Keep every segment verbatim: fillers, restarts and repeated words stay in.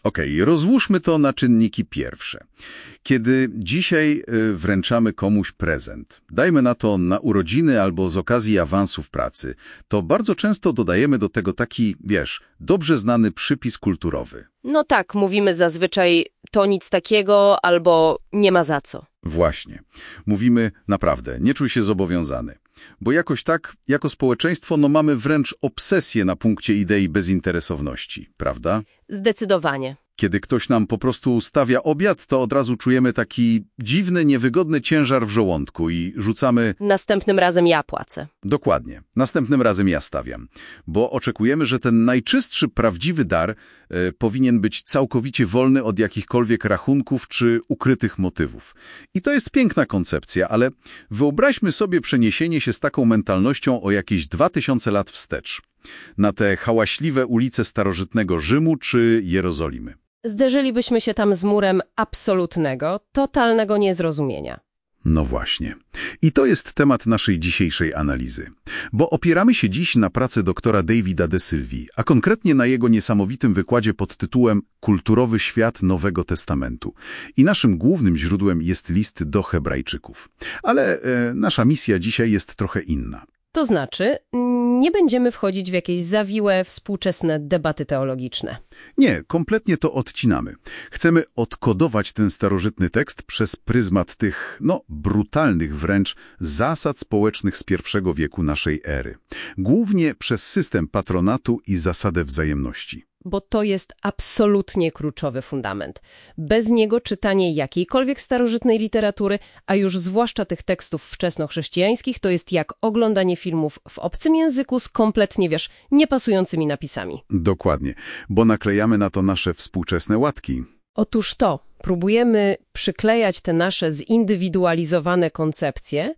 Okej, rozłóżmy to na czynniki pierwsze. Kiedy dzisiaj y, wręczamy komuś prezent, dajmy na to na urodziny albo z okazji awansu w pracy, to bardzo często dodajemy do tego taki, wiesz, dobrze znany przypis kulturowy. No tak, mówimy zazwyczaj to nic takiego albo nie ma za co. Właśnie. Mówimy naprawdę, nie czuj się zobowiązany. Bo jakoś tak, jako społeczeństwo, no mamy wręcz obsesję na punkcie idei bezinteresowności, prawda? Zdecydowanie. Kiedy ktoś nam po prostu stawia obiad, to od razu czujemy taki dziwny, niewygodny ciężar w żołądku i rzucamy... Następnym razem ja płacę. Dokładnie. Następnym razem ja stawiam. Bo oczekujemy, że ten najczystszy, prawdziwy dar e, powinien być całkowicie wolny od jakichkolwiek rachunków czy ukrytych motywów. I to jest piękna koncepcja, ale wyobraźmy sobie przeniesienie się z taką mentalnością o jakieś dwa tysiące lat wstecz. Na te hałaśliwe ulice starożytnego Rzymu czy Jerozolimy. Zderzylibyśmy się tam z murem absolutnego, totalnego niezrozumienia. No właśnie. I to jest temat naszej dzisiejszej analizy. Bo opieramy się dziś na pracy doktora Davida De Silvi, a konkretnie na jego niesamowitym wykładzie pod tytułem Kulturowy świat Nowego Testamentu. I naszym głównym źródłem jest list do Hebrajczyków. Ale e, nasza misja dzisiaj jest trochę inna. To znaczy, nie będziemy wchodzić w jakieś zawiłe, współczesne debaty teologiczne. Nie, kompletnie to odcinamy. Chcemy odkodować ten starożytny tekst przez pryzmat tych, no, brutalnych wręcz zasad społecznych z pierwszego wieku naszej ery. Głównie przez system patronatu i zasadę wzajemności. Bo to jest absolutnie kluczowy fundament. Bez niego czytanie jakiejkolwiek starożytnej literatury, a już zwłaszcza tych tekstów wczesnochrześcijańskich, to jest jak oglądanie filmów w obcym języku z kompletnie, wiesz, niepasującymi napisami. Dokładnie, bo naklejamy na to nasze współczesne łatki. Otóż to, próbujemy przyklejać te nasze zindywidualizowane koncepcje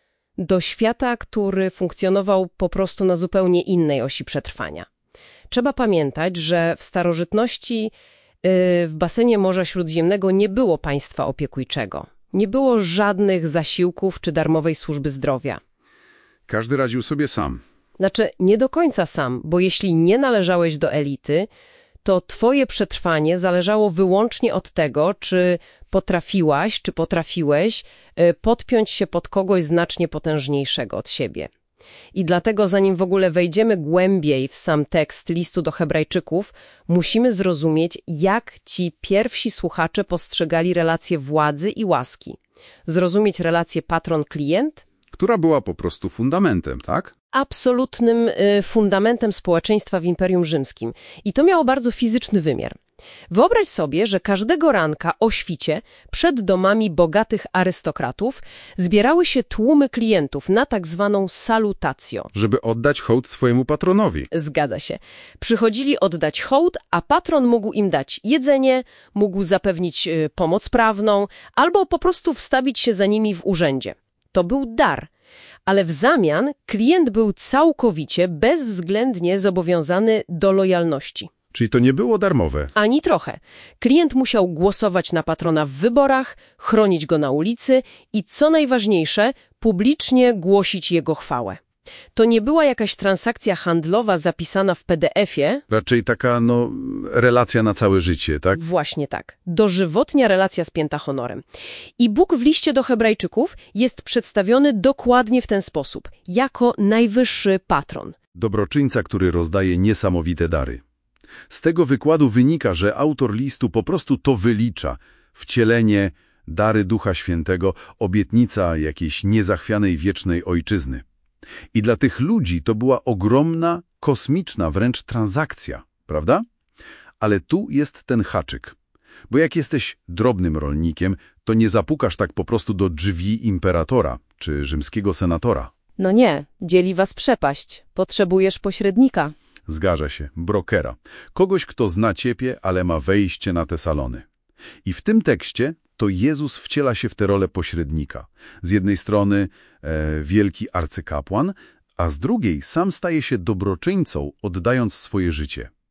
do świata, który funkcjonował po prostu na zupełnie innej osi przetrwania. Trzeba pamiętać, że w starożytności yy, w basenie Morza Śródziemnego nie było państwa opiekuńczego. Nie było żadnych zasiłków czy darmowej służby zdrowia. Każdy radził sobie sam. Znaczy, nie do końca sam, bo jeśli nie należałeś do elity, to twoje przetrwanie zależało wyłącznie od tego, czy potrafiłaś, czy potrafiłeś yy, podpiąć się pod kogoś znacznie potężniejszego od siebie. I dlatego, zanim w ogóle wejdziemy głębiej w sam tekst listu do Hebrajczyków, musimy zrozumieć, jak ci pierwsi słuchacze postrzegali relacje władzy i łaski. Zrozumieć relację patron-klient, która była po prostu fundamentem, tak? Absolutnym y, fundamentem społeczeństwa w Imperium Rzymskim. I to miało bardzo fizyczny wymiar. Wyobraź sobie, że każdego ranka o świcie przed domami bogatych arystokratów zbierały się tłumy klientów na tak zwaną salutacjo. Żeby oddać hołd swojemu patronowi. Zgadza się. Przychodzili oddać hołd, a patron mógł im dać jedzenie, mógł zapewnić y, pomoc prawną albo po prostu wstawić się za nimi w urzędzie. To był dar. Ale w zamian klient był całkowicie, bezwzględnie zobowiązany do lojalności. Czyli to nie było darmowe? Ani trochę. Klient musiał głosować na patrona w wyborach, chronić go na ulicy i, co najważniejsze, publicznie głosić jego chwałę. To nie była jakaś transakcja handlowa zapisana w P D F-ie. Raczej taka, no, relacja na całe życie, tak? Właśnie tak. Dożywotnia relacja spięta honorem. I Bóg w liście do Hebrajczyków jest przedstawiony dokładnie w ten sposób, jako najwyższy patron. Dobroczyńca, który rozdaje niesamowite dary. Z tego wykładu wynika, że autor listu po prostu to wylicza. Wcielenie, dary Ducha Świętego, obietnica jakiejś niezachwianej wiecznej ojczyzny. I dla tych ludzi to była ogromna, kosmiczna wręcz transakcja, prawda? Ale tu jest ten haczyk. Bo jak jesteś drobnym rolnikiem, to nie zapukasz tak po prostu do drzwi imperatora czy rzymskiego senatora. No nie, dzieli was przepaść. Potrzebujesz pośrednika. Zgadza się, brokera. Kogoś, kto zna ciebie, ale ma wejście na te salony. I w tym tekście to Jezus wciela się w tę rolę pośrednika. Z jednej strony e, wielki arcykapłan, a z drugiej sam staje się dobroczyńcą, oddając swoje życie.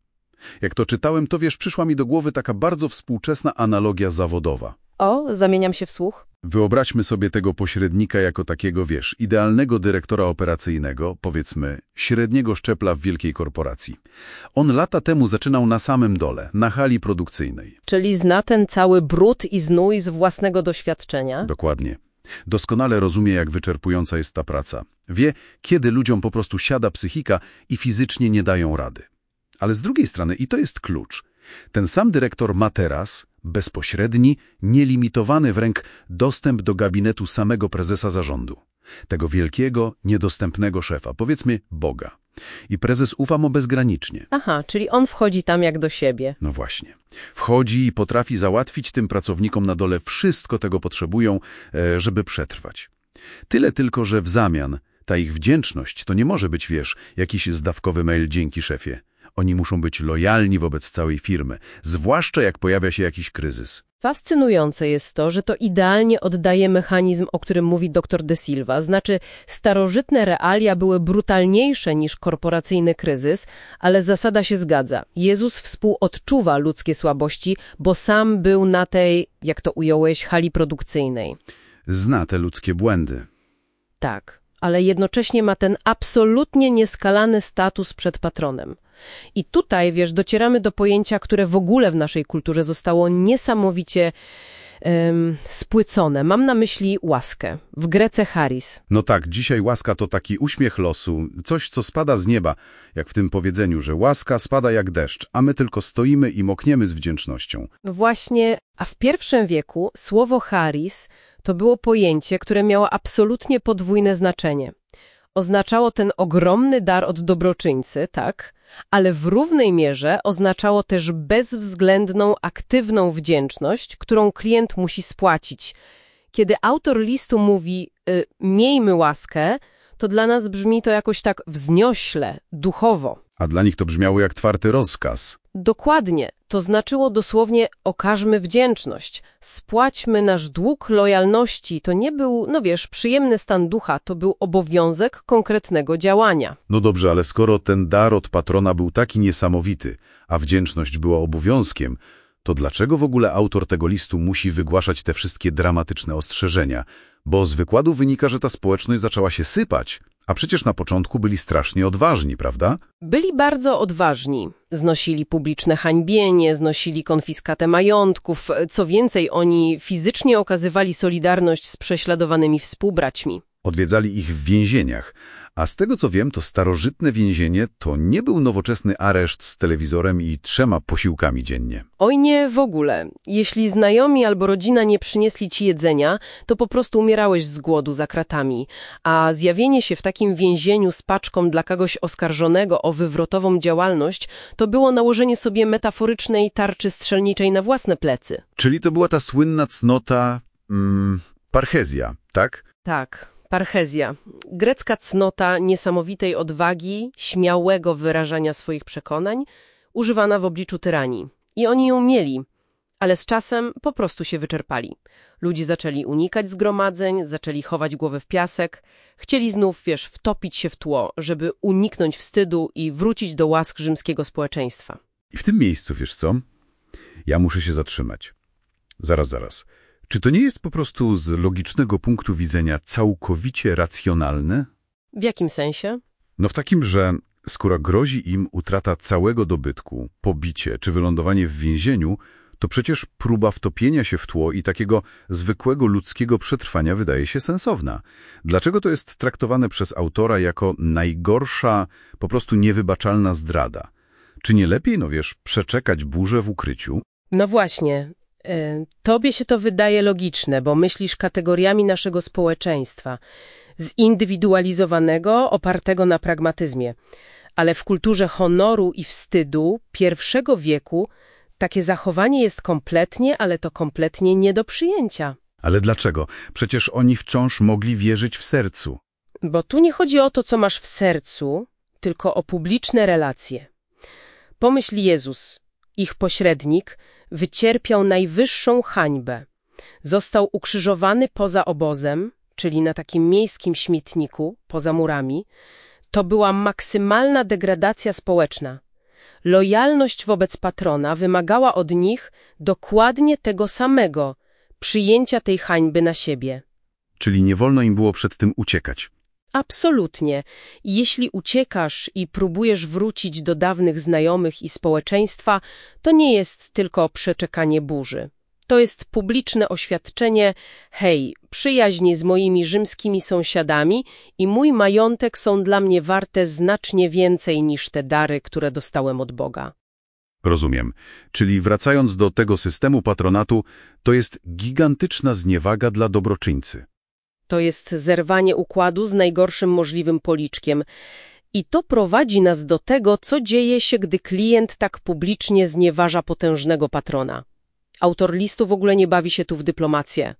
Jak to czytałem, to wiesz, przyszła mi do głowy taka bardzo współczesna analogia zawodowa. O, zamieniam się w słuch. Wyobraźmy sobie tego pośrednika jako takiego, wiesz, idealnego dyrektora operacyjnego, powiedzmy, średniego szczebla w wielkiej korporacji. On lata temu zaczynał na samym dole, na hali produkcyjnej. Czyli zna ten cały brud i znój z własnego doświadczenia. Dokładnie. Doskonale rozumie, jak wyczerpująca jest ta praca. Wie, kiedy ludziom po prostu siada psychika i fizycznie nie dają rady. Ale z drugiej strony, i to jest klucz, ten sam dyrektor ma teraz bezpośredni, nielimitowany wręcz dostęp do gabinetu samego prezesa zarządu. Tego wielkiego, niedostępnego szefa, powiedzmy Boga. I prezes ufa mu bezgranicznie. Aha, czyli on wchodzi tam jak do siebie. No właśnie. Wchodzi i potrafi załatwić tym pracownikom na dole wszystko, tego potrzebują, żeby przetrwać. Tyle tylko, że w zamian ta ich wdzięczność to nie może być, wiesz, jakiś zdawkowy mail dzięki szefie. Oni muszą być lojalni wobec całej firmy, zwłaszcza jak pojawia się jakiś kryzys. Fascynujące jest to, że to idealnie oddaje mechanizm, o którym mówi dr De Silva. Znaczy, starożytne realia były brutalniejsze niż korporacyjny kryzys, ale zasada się zgadza. Jezus współodczuwa ludzkie słabości, bo sam był na tej, jak to ująłeś, hali produkcyjnej. Zna te ludzkie błędy. Tak, ale jednocześnie ma ten absolutnie nieskalany status przed patronem. I tutaj, wiesz, docieramy do pojęcia, które w ogóle w naszej kulturze zostało niesamowicie um, spłycone. Mam na myśli łaskę. W Grece charis. No tak, dzisiaj łaska to taki uśmiech losu, coś, co spada z nieba, jak w tym powiedzeniu, że łaska spada jak deszcz, a my tylko stoimy i mokniemy z wdzięcznością. Właśnie, a w pierwszym wieku słowo charis to było pojęcie, które miało absolutnie podwójne znaczenie. Oznaczało ten ogromny dar od dobroczyńcy, tak, ale w równej mierze oznaczało też bezwzględną, aktywną wdzięczność, którą klient musi spłacić. Kiedy autor listu mówi y, miejmy łaskę, to dla nas brzmi to jakoś tak wzniośle, duchowo. A dla nich to brzmiało jak twardy rozkaz. Dokładnie. To znaczyło dosłownie okażmy wdzięczność, spłaćmy nasz dług lojalności. To nie był, no wiesz, przyjemny stan ducha, to był obowiązek konkretnego działania. No dobrze, ale skoro ten dar od patrona był taki niesamowity, a wdzięczność była obowiązkiem, to dlaczego w ogóle autor tego listu musi wygłaszać te wszystkie dramatyczne ostrzeżenia? Bo z wykładu wynika, że ta społeczność zaczęła się sypać. A przecież na początku byli strasznie odważni, prawda? Byli bardzo odważni. Znosili publiczne hańbienie, znosili konfiskatę majątków. Co więcej, oni fizycznie okazywali solidarność z prześladowanymi współbraćmi. Odwiedzali ich w więzieniach. A z tego co wiem, to starożytne więzienie to nie był nowoczesny areszt z telewizorem i trzema posiłkami dziennie. Oj nie, w ogóle. Jeśli znajomi albo rodzina nie przynieśli ci jedzenia, to po prostu umierałeś z głodu za kratami. A zjawienie się w takim więzieniu z paczką dla kogoś oskarżonego o wywrotową działalność to było nałożenie sobie metaforycznej tarczy strzelniczej na własne plecy. Czyli to była ta słynna cnota mm, parchezja, tak? Tak. Parchezja. Grecka cnota niesamowitej odwagi, śmiałego wyrażania swoich przekonań, używana w obliczu tyranii. I oni ją mieli, ale z czasem po prostu się wyczerpali. Ludzie zaczęli unikać zgromadzeń, zaczęli chować głowę w piasek, chcieli znów, wiesz, wtopić się w tło, żeby uniknąć wstydu i wrócić do łask rzymskiego społeczeństwa. I w tym miejscu, wiesz co? Ja muszę się zatrzymać. Zaraz, zaraz. Czy to nie jest po prostu z logicznego punktu widzenia całkowicie racjonalne? W jakim sensie? No w takim, że skoro grozi im utrata całego dobytku, pobicie czy wylądowanie w więzieniu, to przecież próba wtopienia się w tło i takiego zwykłego ludzkiego przetrwania wydaje się sensowna. Dlaczego to jest traktowane przez autora jako najgorsza, po prostu niewybaczalna zdrada? Czy nie lepiej, no wiesz, przeczekać burzę w ukryciu? No właśnie. Tobie się to wydaje logiczne, bo myślisz kategoriami naszego społeczeństwa, zindywidualizowanego, opartego na pragmatyzmie. Ale w kulturze honoru i wstydu pierwszego wieku takie zachowanie jest kompletnie, ale to kompletnie nie do przyjęcia. Ale dlaczego? Przecież oni wciąż mogli wierzyć w sercu. Bo tu nie chodzi o to, co masz w sercu, tylko o publiczne relacje. Pomyśl Jezus, ich pośrednik, wycierpiał najwyższą hańbę. Został ukrzyżowany poza obozem, czyli na takim miejskim śmietniku, poza murami. To była maksymalna degradacja społeczna. Lojalność wobec patrona wymagała od nich dokładnie tego samego, przyjęcia tej hańby na siebie. Czyli nie wolno im było przed tym uciekać. Absolutnie. Jeśli uciekasz i próbujesz wrócić do dawnych znajomych i społeczeństwa, to nie jest tylko przeczekanie burzy. To jest publiczne oświadczenie: hej, przyjaźń z moimi rzymskimi sąsiadami i mój majątek są dla mnie warte znacznie więcej niż te dary, które dostałem od Boga. Rozumiem. Czyli wracając do tego systemu patronatu, to jest gigantyczna zniewaga dla dobroczyńcy. To jest zerwanie układu z najgorszym możliwym policzkiem. I to prowadzi nas do tego, co dzieje się, gdy klient tak publicznie znieważa potężnego patrona. Autor listu w ogóle nie bawi się tu w dyplomację.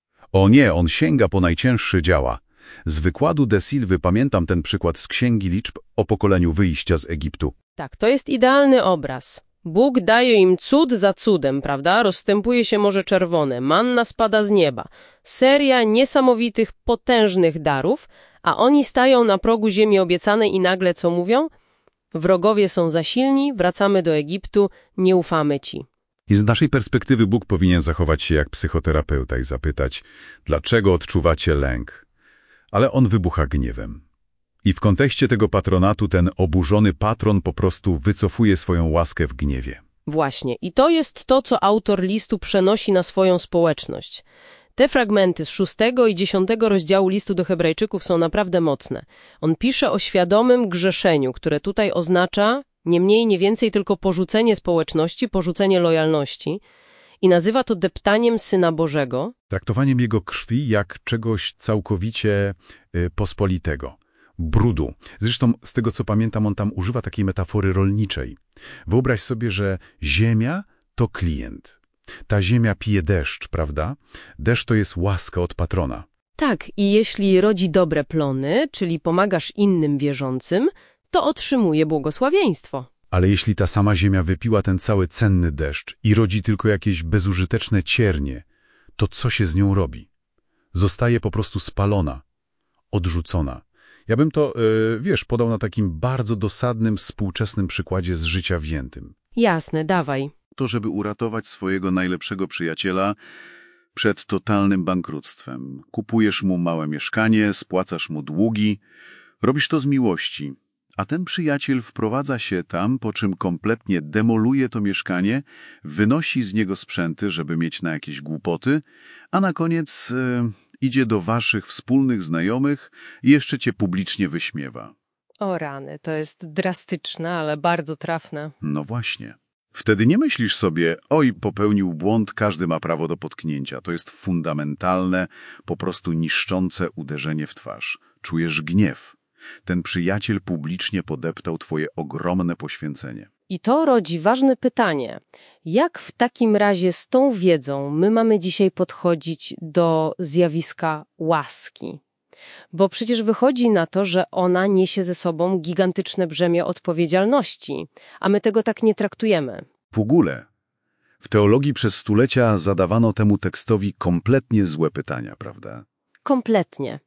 O nie, on sięga po najcięższe działa. Z wykładu de Silvy pamiętam ten przykład z Księgi Liczb o pokoleniu wyjścia z Egiptu. Tak, to jest idealny obraz. Bóg daje im cud za cudem, prawda? Rozstępuje się Morze Czerwone, manna spada z nieba. Seria niesamowitych, potężnych darów, a oni stają na progu ziemi obiecanej i nagle co mówią? Wrogowie są za silni, wracamy do Egiptu, nie ufamy ci. I z naszej perspektywy Bóg powinien zachować się jak psychoterapeuta i zapytać, dlaczego odczuwacie lęk? Ale on wybucha gniewem. I w kontekście tego patronatu ten oburzony patron po prostu wycofuje swoją łaskę w gniewie. Właśnie. I to jest to, co autor listu przenosi na swoją społeczność. Te fragmenty z szóstego i dziesiątego rozdziału listu do Hebrajczyków są naprawdę mocne. On pisze o świadomym grzeszeniu, które tutaj oznacza nie mniej, nie więcej tylko porzucenie społeczności, porzucenie lojalności i nazywa to deptaniem Syna Bożego. Traktowaniem Jego krwi jak czegoś całkowicie y, pospolitego. Brudu. Zresztą, z tego co pamiętam, on tam używa takiej metafory rolniczej. Wyobraź sobie, że ziemia to klient. Ta ziemia pije deszcz, prawda? Deszcz to jest łaska od patrona. Tak, i jeśli rodzi dobre plony, czyli pomagasz innym wierzącym, to otrzymuje błogosławieństwo. Ale jeśli ta sama ziemia wypiła ten cały cenny deszcz i rodzi tylko jakieś bezużyteczne ciernie, to co się z nią robi? Zostaje po prostu spalona, odrzucona. Ja bym to, yy, wiesz, podał na takim bardzo dosadnym, współczesnym przykładzie z życia wziętym. Jasne, dawaj. To, żeby uratować swojego najlepszego przyjaciela przed totalnym bankructwem. Kupujesz mu małe mieszkanie, spłacasz mu długi, robisz to z miłości. A ten przyjaciel wprowadza się tam, po czym kompletnie demoluje to mieszkanie, wynosi z niego sprzęty, żeby mieć na jakieś głupoty, a na koniec e, idzie do waszych wspólnych znajomych i jeszcze cię publicznie wyśmiewa. O rany, to jest drastyczne, ale bardzo trafne. No właśnie. Wtedy nie myślisz sobie, oj, popełnił błąd, każdy ma prawo do potknięcia. To jest fundamentalne, po prostu niszczące uderzenie w twarz. Czujesz gniew. Ten przyjaciel publicznie podeptał twoje ogromne poświęcenie. I to rodzi ważne pytanie. Jak w takim razie z tą wiedzą my mamy dzisiaj podchodzić do zjawiska łaski? Bo przecież wychodzi na to, że ona niesie ze sobą gigantyczne brzemię odpowiedzialności, a my tego tak nie traktujemy. W ogóle, w teologii przez stulecia zadawano temu tekstowi kompletnie złe pytania, prawda? Kompletnie.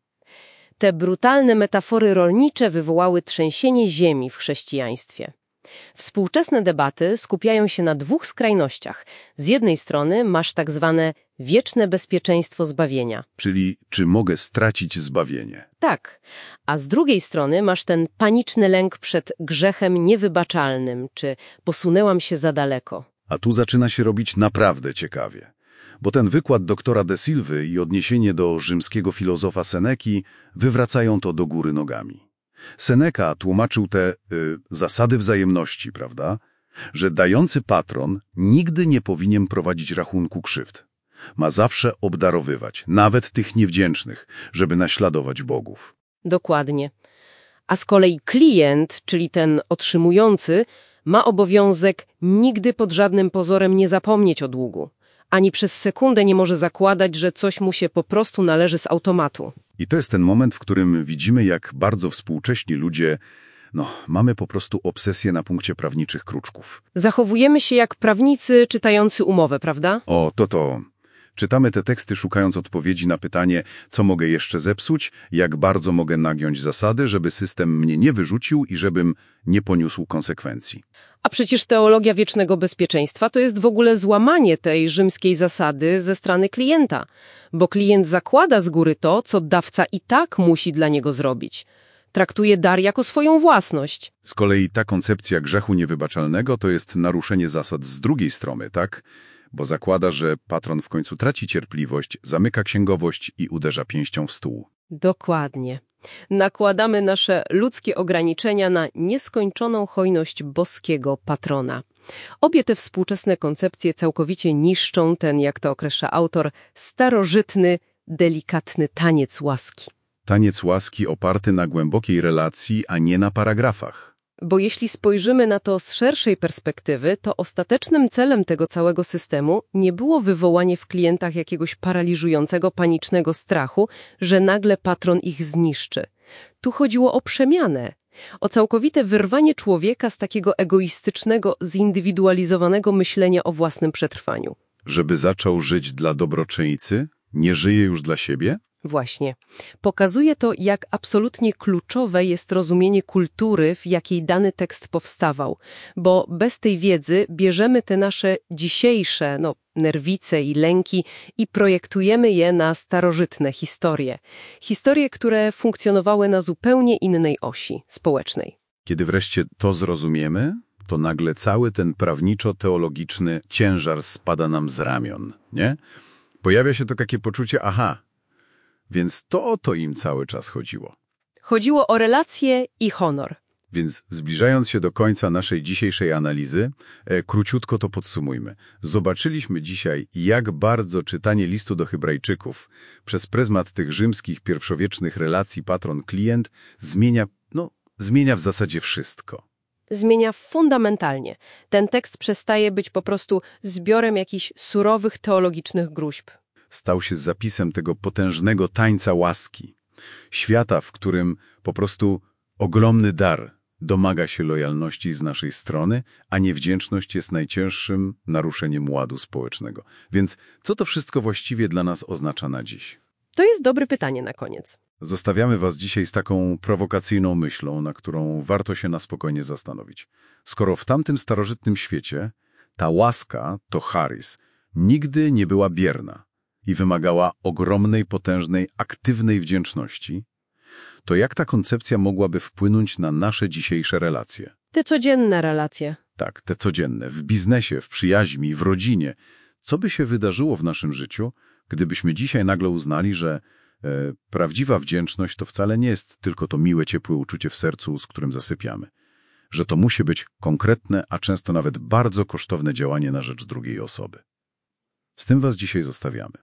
Te brutalne metafory rolnicze wywołały trzęsienie ziemi w chrześcijaństwie. Współczesne debaty skupiają się na dwóch skrajnościach. Z jednej strony masz tak zwane wieczne bezpieczeństwo zbawienia. Czyli czy mogę stracić zbawienie? Tak. A z drugiej strony masz ten paniczny lęk przed grzechem niewybaczalnym, czy posunęłam się za daleko. A tu zaczyna się robić naprawdę ciekawie. Bo ten wykład doktora de Silvy i odniesienie do rzymskiego filozofa Seneki wywracają to do góry nogami. Seneca tłumaczył te y, zasady wzajemności, prawda? Że dający patron nigdy nie powinien prowadzić rachunku krzywd. Ma zawsze obdarowywać, nawet tych niewdzięcznych, żeby naśladować bogów. Dokładnie. A z kolei klient, czyli ten otrzymujący, ma obowiązek nigdy pod żadnym pozorem nie zapomnieć o długu. Ani przez sekundę nie może zakładać, że coś mu się po prostu należy z automatu. I to jest ten moment, w którym widzimy, jak bardzo współcześni ludzie, no, mamy po prostu obsesję na punkcie prawniczych kruczków. Zachowujemy się jak prawnicy czytający umowę, prawda? O, to to. Czytamy te teksty szukając odpowiedzi na pytanie, co mogę jeszcze zepsuć, jak bardzo mogę nagiąć zasady, żeby system mnie nie wyrzucił i żebym nie poniósł konsekwencji. A przecież teologia wiecznego bezpieczeństwa to jest w ogóle złamanie tej rzymskiej zasady ze strony klienta, bo klient zakłada z góry to, co dawca i tak musi dla niego zrobić. Traktuje dar jako swoją własność. Z kolei ta koncepcja grzechu niewybaczalnego to jest naruszenie zasad z drugiej strony, tak? Bo zakłada, że patron w końcu traci cierpliwość, zamyka księgowość i uderza pięścią w stół. Dokładnie. Nakładamy nasze ludzkie ograniczenia na nieskończoną hojność boskiego patrona. Obie te współczesne koncepcje całkowicie niszczą ten, jak to określa autor, starożytny, delikatny taniec łaski. Taniec łaski oparty na głębokiej relacji, a nie na paragrafach. Bo jeśli spojrzymy na to z szerszej perspektywy, to ostatecznym celem tego całego systemu nie było wywołanie w klientach jakiegoś paraliżującego, panicznego strachu, że nagle patron ich zniszczy. Tu chodziło o przemianę, o całkowite wyrwanie człowieka z takiego egoistycznego, zindywidualizowanego myślenia o własnym przetrwaniu. Żeby zaczął żyć dla dobroczyńcy, nie żyje już dla siebie? Właśnie. Pokazuje to, jak absolutnie kluczowe jest rozumienie kultury, w jakiej dany tekst powstawał, bo bez tej wiedzy bierzemy te nasze dzisiejsze, no, nerwice i lęki i projektujemy je na starożytne historie. Historie, które funkcjonowały na zupełnie innej osi społecznej. Kiedy wreszcie to zrozumiemy, to nagle cały ten prawniczo-teologiczny ciężar spada nam z ramion, nie? Pojawia się to takie poczucie, aha, więc to o to im cały czas chodziło. Chodziło o relacje i honor. Więc zbliżając się do końca naszej dzisiejszej analizy, e, króciutko to podsumujmy. Zobaczyliśmy dzisiaj, jak bardzo czytanie listu do Hebrajczyków przez pryzmat tych rzymskich pierwszowiecznych relacji patron-klient zmienia, no, zmienia w zasadzie wszystko. Zmienia fundamentalnie. Ten tekst przestaje być po prostu zbiorem jakichś surowych teologicznych gruźb. Stał się zapisem tego potężnego tańca łaski. Świata, w którym po prostu ogromny dar domaga się lojalności z naszej strony, a niewdzięczność jest najcięższym naruszeniem ładu społecznego. Więc co to wszystko właściwie dla nas oznacza na dziś? To jest dobre pytanie na koniec. Zostawiamy was dzisiaj z taką prowokacyjną myślą, na którą warto się na spokojnie zastanowić. Skoro w tamtym starożytnym świecie ta łaska, to charis, nigdy nie była bierna i wymagała ogromnej, potężnej, aktywnej wdzięczności, to jak ta koncepcja mogłaby wpłynąć na nasze dzisiejsze relacje? Te codzienne relacje. Tak, te codzienne, w biznesie, w przyjaźni, w rodzinie. Co by się wydarzyło w naszym życiu, gdybyśmy dzisiaj nagle uznali, że e, prawdziwa wdzięczność to wcale nie jest tylko to miłe, ciepłe uczucie w sercu, z którym zasypiamy. Że to musi być konkretne, a często nawet bardzo kosztowne działanie na rzecz drugiej osoby. Z tym was dzisiaj zostawiamy.